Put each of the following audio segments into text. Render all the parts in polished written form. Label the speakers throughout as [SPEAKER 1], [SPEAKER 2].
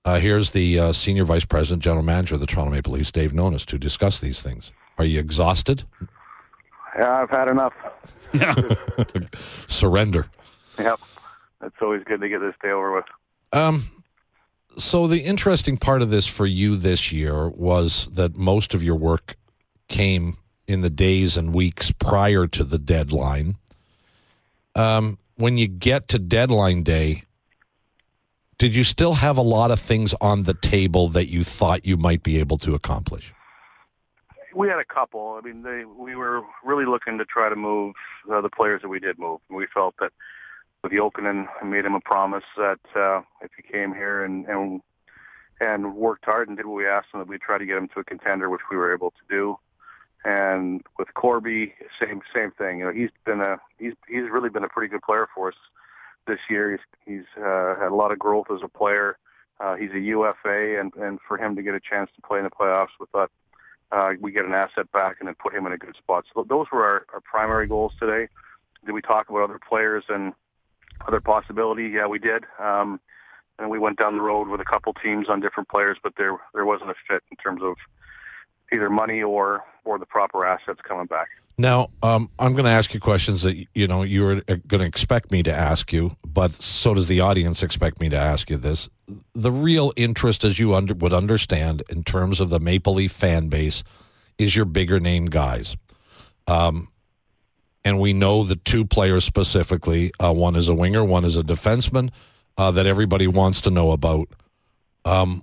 [SPEAKER 1] Here's the Senior Vice President, General Manager of the Toronto Maple Leafs, Dave Nonis, to discuss these things. Are you exhausted?
[SPEAKER 2] Yeah, I've had enough.
[SPEAKER 1] Surrender.
[SPEAKER 2] Yep. It's always good to get this day over with.
[SPEAKER 1] So the interesting part of this for you this year was that most of your work came in the days and weeks prior to the deadline. When you get to deadline day, did you still have a lot of things on the table that you thought you might be able to accomplish?
[SPEAKER 2] We had a couple. I mean, we were really looking to try to move the players that we did move. We felt that with Jokinen, I made him a promise that if he came here and worked hard and did what we asked him, that we'd try to get him to a contender, which we were able to do. And with Corby, same thing. You know, he's really been a pretty good player for us this year. He's had a lot of growth as a player. He's a UFA, and for him to get a chance to play in the playoffs, we thought we get an asset back and then put him in a good spot. So those were our primary goals today. Did we talk about other players and other possibility? Yeah, we did. And we went down the road with a couple teams on different players, but there wasn't a fit in terms of either money or the proper assets coming back.
[SPEAKER 1] Now, I'm going to ask you questions that you're going to expect me to ask you, but so does the audience expect me to ask you this. The real interest, as you would understand, in terms of the Maple Leaf fan base, is your bigger name guys. And we know the two players specifically. One is a winger, one is a defenseman that everybody wants to know about. Are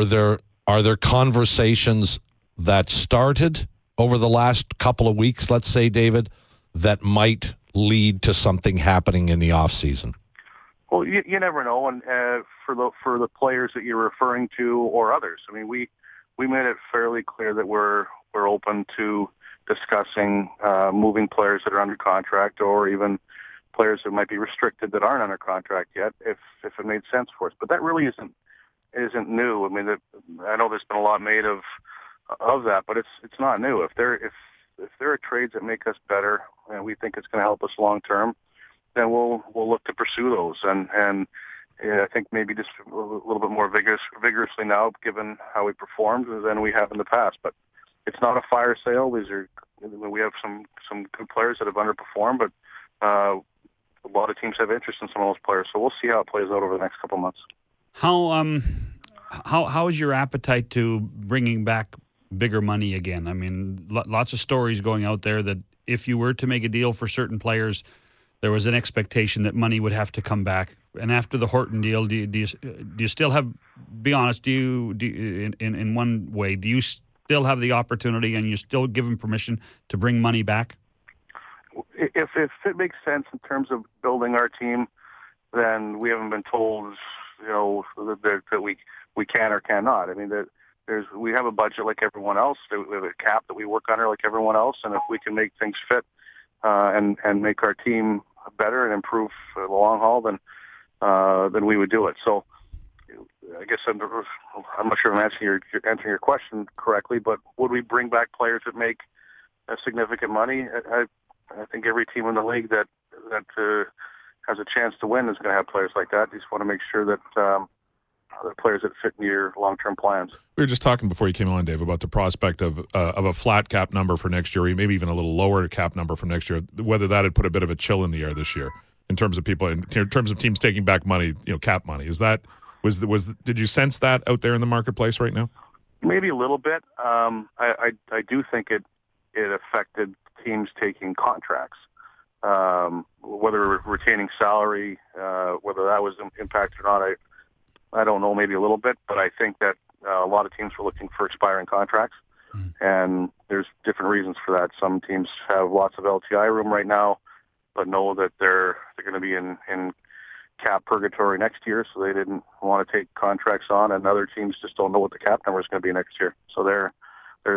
[SPEAKER 1] there conversations that started over the last couple of weeks, let's say, David, that might lead to something happening in the off season?
[SPEAKER 2] Well, you never know, and for the players that you're referring to or others, I mean, we made it fairly clear that we're open to discussing moving players that are under contract, or even players that might be restricted that aren't under contract yet, if it made sense for us. But that really isn't new. I mean, I know there's been a lot made of that, but it's not new. If there are trades that make us better and we think it's going to help us long term, then we'll look to pursue those. And I think maybe just a little bit more vigorously now, given how we performed than we have in the past. But it's not a fire sale. We have some good players that have underperformed, but a lot of teams have interest in some of those players. So we'll see how it plays out over the next couple of months.
[SPEAKER 3] How is your appetite to bringing back bigger money again? I mean, lots of stories going out there that if you were to make a deal for certain players, there was an expectation that money would have to come back. And after the Horton deal, do you still have? Be honest. Do you in one way? Do you still have the opportunity, and you still give them permission to bring money back?
[SPEAKER 2] If it makes sense in terms of building our team, then we haven't been told, that we can or cannot. I mean, we have a budget like everyone else. We have a cap that we work under like everyone else, and if we can make things fit and make our team better and improve for the long haul, then we would do it. So I guess I'm not sure if I'm answering your question correctly, but would we bring back players that make significant money? I think every team in the league that has a chance to win is going to have players like that. You just want to make sure that the players that fit in your long-term plans.
[SPEAKER 4] We were just talking before you came on, Dave, about the prospect of a flat cap number for next year, or maybe even a little lower cap number for next year, whether that had put a bit of a chill in the air this year in terms of people, in terms of teams taking back money, cap money. Did you sense that out there in the marketplace right now?
[SPEAKER 2] Maybe a little bit. I do think it affected teams taking contracts, whether retaining salary, whether that was impacted or not. I don't know, maybe a little bit, but I think that a lot of teams were looking for expiring contracts, and there's different reasons for that. Some teams have lots of LTI room right now, but know that they're going to be in cap purgatory next year, so they didn't want to take contracts on, and other teams just don't know what the cap number is going to be next year. So there is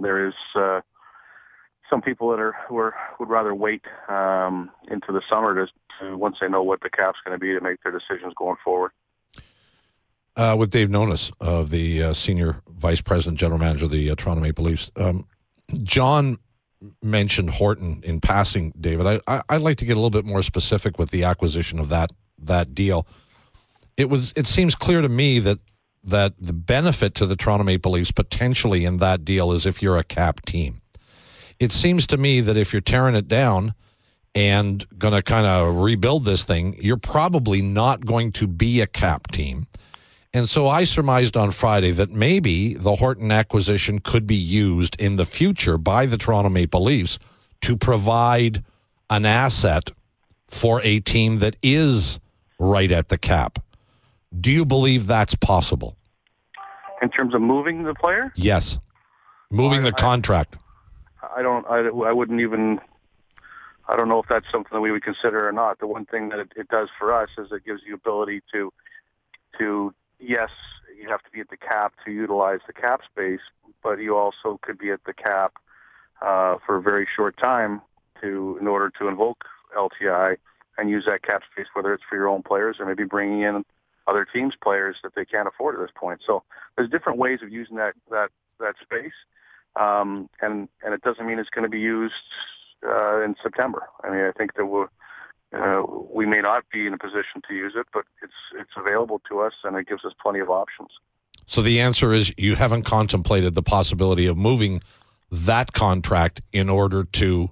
[SPEAKER 2] some people that would rather wait into the summer to once they know what the cap's going to be to make their decisions going forward.
[SPEAKER 1] With Dave Nonis, the Senior Vice President, General Manager of the Toronto Maple Leafs. John mentioned Horton in passing, David. I'd like to get a little bit more specific with the acquisition of that deal. It seems clear to me that that the benefit to the Toronto Maple Leafs potentially in that deal is if you're a cap team. It seems to me that if you're tearing it down and going to kind of rebuild this thing, you're probably not going to be a cap team. And so I surmised on Friday that maybe the Horton acquisition could be used in the future by the Toronto Maple Leafs to provide an asset for a team that is right at the cap. Do you believe that's possible?
[SPEAKER 2] In terms of moving the player?
[SPEAKER 1] Yes. Moving the contract.
[SPEAKER 2] I wouldn't even, I don't know if that's something that we would consider or not. The one thing that it does for us is it gives you ability to, yes, you have to be at the cap to utilize the cap space, but you also could be at the cap for a very short time in order to invoke LTI and use that cap space, whether it's for your own players or maybe bringing in other teams' players that they can't afford at this point. So there's different ways of using that space, and it doesn't mean it's going to be used in September. I mean, I think that we may not be in a position to use it, but it's available to us, and it gives us plenty of options.
[SPEAKER 1] So the answer is you haven't contemplated the possibility of moving that contract in order to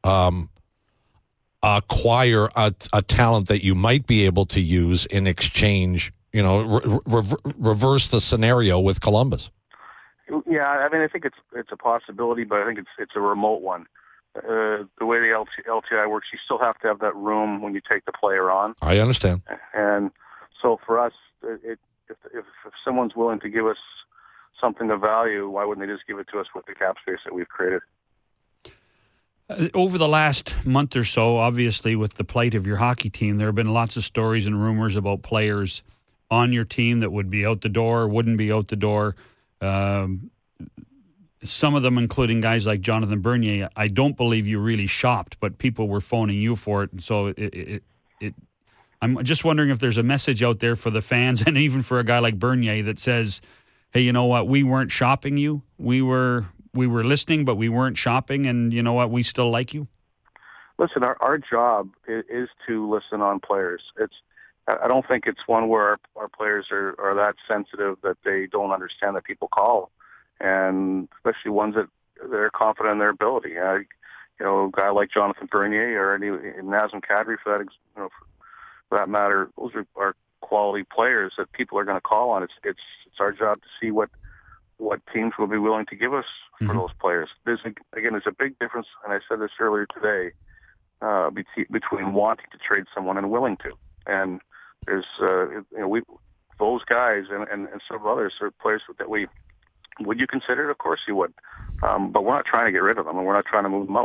[SPEAKER 1] acquire a talent that you might be able to use in exchange, reverse the scenario with Columbus.
[SPEAKER 2] Yeah, I mean, I think it's a possibility, but I think it's a remote one. The way the LTI works, you still have to have that room when you take the player on.
[SPEAKER 1] I understand.
[SPEAKER 2] And so for us, if someone's willing to give us something of value, why wouldn't they just give it to us with the cap space that we've created?
[SPEAKER 3] Over the last month or so, obviously, with the plight of your hockey team, there have been lots of stories and rumors about players on your team that would be out the door, wouldn't be out the door. Some of them, including guys like Jonathan Bernier, I don't believe you really shopped, but people were phoning you for it. And so I'm just wondering if there's a message out there for the fans and even for a guy like Bernier that says, hey, you know what, we weren't shopping you. We were listening, but we weren't shopping, and you know what, we still like you?
[SPEAKER 2] Listen, our job is to listen on players. I don't think it's one where our players are that sensitive that they don't understand that people call, and especially ones that they're confident in their ability. A guy like Jonathan Bernier or Nazem Kadri, for that matter, those are quality players that people are going to call on. It's our job to see what teams will be willing to give us for those players. There's a big difference, and I said this earlier today, between wanting to trade someone and willing to. And there's, those guys and several others are players that would you consider it? Of course you would. But we're not trying to get rid of them, and we're not trying to move them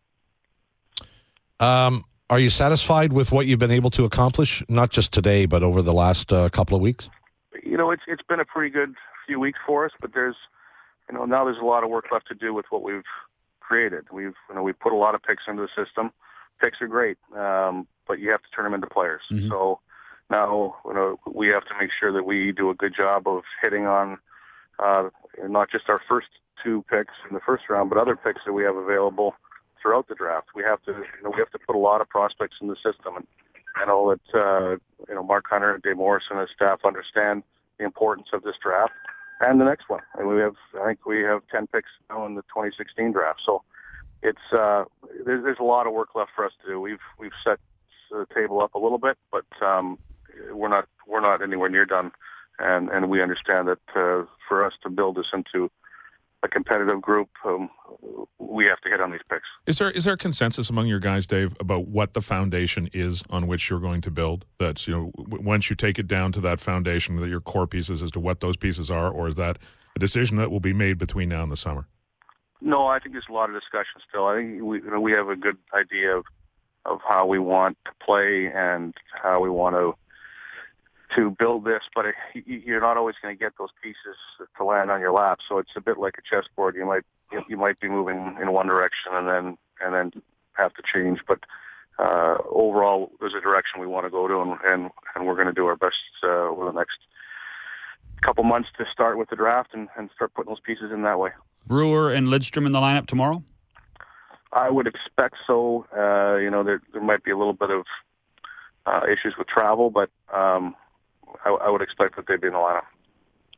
[SPEAKER 2] out.
[SPEAKER 1] Are you satisfied with what you've been able to accomplish, not just today, but over the last couple of weeks?
[SPEAKER 2] It's been a pretty good few weeks for us, but there's now there's a lot of work left to do with what we've created. We've put a lot of picks into the system. Picks are great, but you have to turn them into players. Mm-hmm. So now we have to make sure that we do a good job of hitting on not just our first two picks in the first round, but other picks that we have available throughout the draft. We have to put a lot of prospects in the system, and I know that Mark Hunter and Dave Morris and his staff understand the importance of this draft and the next one. And I think we have 10 picks now in the 2016 draft. So it's there's a lot of work left for us to do. We've set the table up a little bit, but we're not anywhere near done. And we understand that for us to build this into a competitive group, we have to hit on these picks.
[SPEAKER 4] Is there consensus among your guys, Dave, about what the foundation is on which you're going to build? That once you take it down to that foundation, that your core pieces as to what those pieces are, or is that a decision that will be made between now and the summer?
[SPEAKER 2] No, I think there's a lot of discussion still. I think we have a good idea of how we want to play and how we want to build this, but you're not always going to get those pieces to land on your lap. So it's a bit like a chessboard. You might be moving in one direction and then have to change. But overall, there's a direction we want to go to, and we're going to do our best over the next couple months to start with the draft and start putting those pieces in that way.
[SPEAKER 3] Brewer and Lidstrom in the lineup tomorrow?
[SPEAKER 2] I would expect so. There might be a little bit of issues with travel, but I would expect that they'd be in the lineup.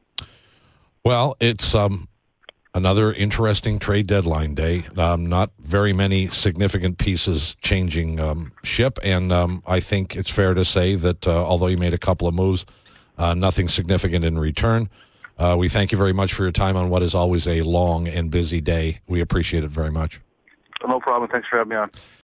[SPEAKER 1] Well, it's another interesting trade deadline day. Not very many significant pieces changing ship, and I think it's fair to say that although you made a couple of moves, nothing significant in return. We thank you very much for your time on what is always a long and busy day. We appreciate it very much.
[SPEAKER 2] No problem. Thanks for having me on.